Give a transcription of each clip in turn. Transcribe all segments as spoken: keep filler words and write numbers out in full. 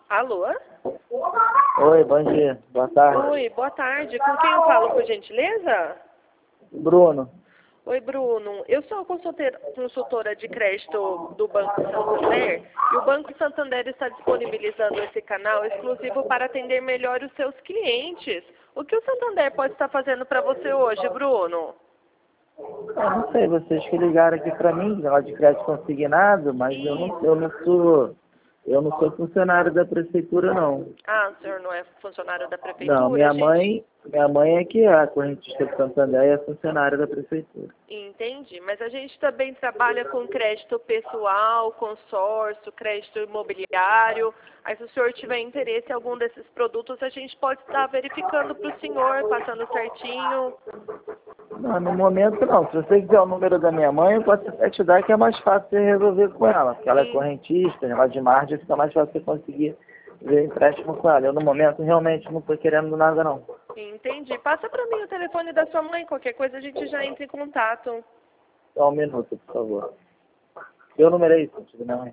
Alô? Oi, bom dia. Boa tarde. Oi, boa tarde. Com quem eu falo, por gentileza? Bruno. Oi, Bruno. Eu sou a consultora, consultora de crédito do Banco Santander e o Banco Santander está disponibilizando esse canal exclusivo para atender melhor os seus clientes. O que o Santander pode estar fazendo para você hoje, Bruno? Eu não sei, vocês que ligaram aqui pra mim, negócio de crédito consignado, mas eu não, eu não sou, eu não sou funcionário da prefeitura, não. Ah, o senhor não é funcionário da Não, prefeitura, minha gente? mãe, minha mãe é que é a correntista do Santander e é funcionária da prefeitura. Entendi, mas a gente também trabalha com crédito pessoal, consórcio, crédito imobiliário. Aí se o senhor tiver interesse em algum desses produtos, a gente pode estar verificando para o senhor, passando certinho. Não, no momento não. Se você quiser o número da minha mãe, eu posso até te dar que é mais fácil você resolver com ela, porque ela é Sim. correntista, negócio de margem, fica mais fácil você conseguir ver empréstimo com ela. Eu no momento realmente não estou querendo nada não. Entendi. Passa para mim o telefone da sua mãe, qualquer coisa a gente já entra em contato. Só um minuto, por favor. Meu número é isso, antigo, não é?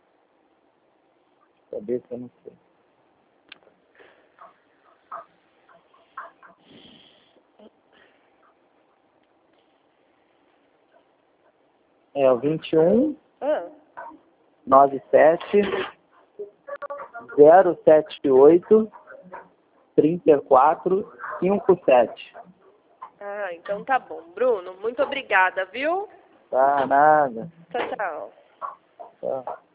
Cabeça, eu não sei. É o vinte e um, Ah, noventa e sete, zero sete oito, trinta e quatro, cinquenta e sete. ah, então tá bom. Bruno, muito obrigada, viu? Tá, nada. Tchau, tchau. Tá.